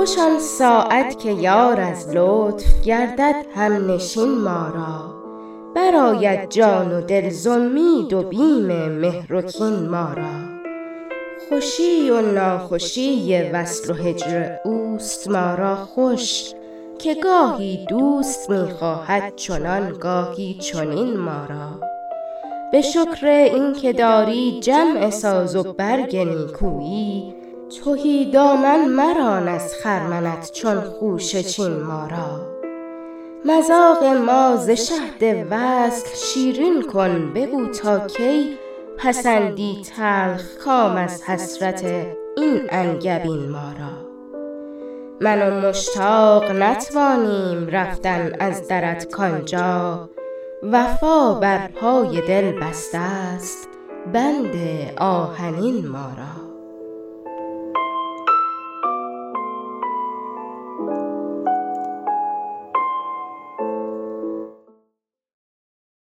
خوش آن ساعت که یار از لطف گردد همنشین ما را، برآید جان و دل ز امید و بیم مهر و کین ما را. خوشی و ناخوشی وصل و هجر اوست ما را خوش، که گاهی دوست می‌خواهد چنان گاهی چنین ما را. به شکر این که داری جمع ساز و برگ نیکویی، تهی دامن مران از خرمنت چون خوشه چین ما را. مذاق ما ز شهد وصل شیرین کن، بگو تا کی پسندی تلخ کام از حسرت این انگبین ما را. من و مشتاق نتوانیم رفتن از درت کانجا، وفا بر پای دل بسته است بند آهنین ما را.